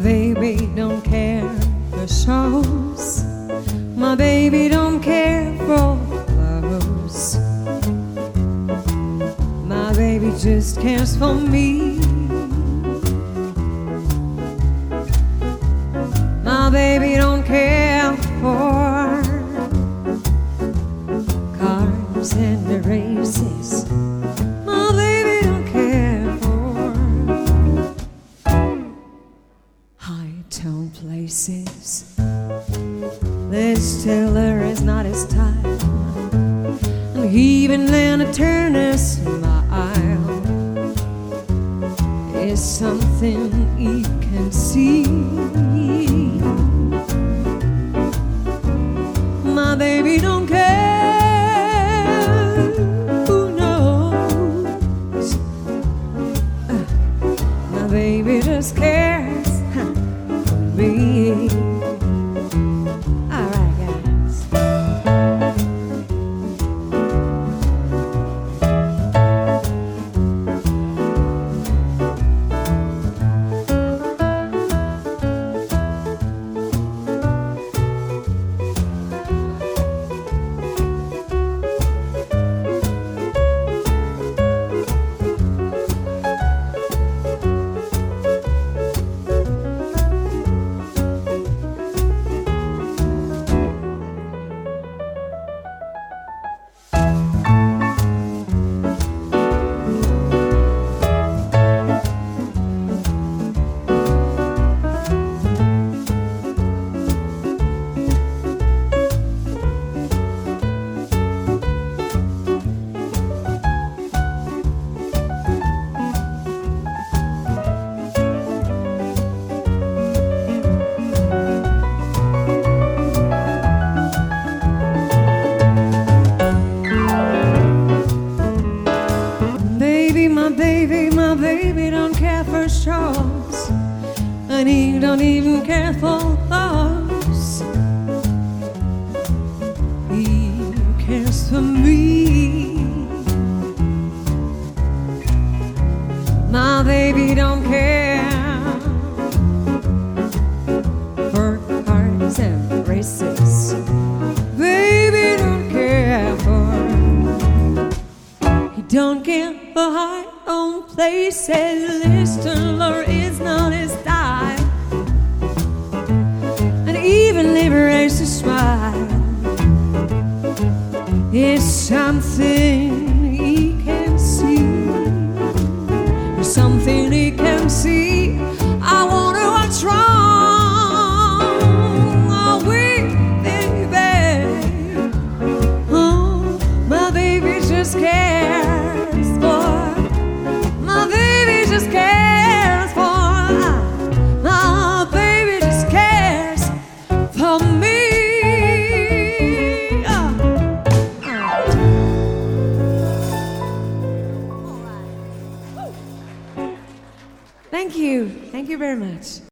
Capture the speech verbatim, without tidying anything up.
baby don't care for shows. My baby don't care for clothes. My baby just cares for me. My baby don't care for cars and races. My baby don't care for high-tone places. This Taylor is not his type, and even Lana Turner's smile is something he can see. My baby don't care who knows. uh, My baby just cares for me. Alright guys. My baby, my baby don't care for shows, and he don't even care for those. He cares for me. My baby don't care for cars and races. Baby don't care for, he don't care for high own places. This Taylor is not his style, and even liberates a smile is something he can see. It's something he can see. I wonder what's wrong. Oh, we, baby. Oh, my baby just cares for. My baby just cares for. My baby just cares for me. Oh. Thank you. Thank you very much.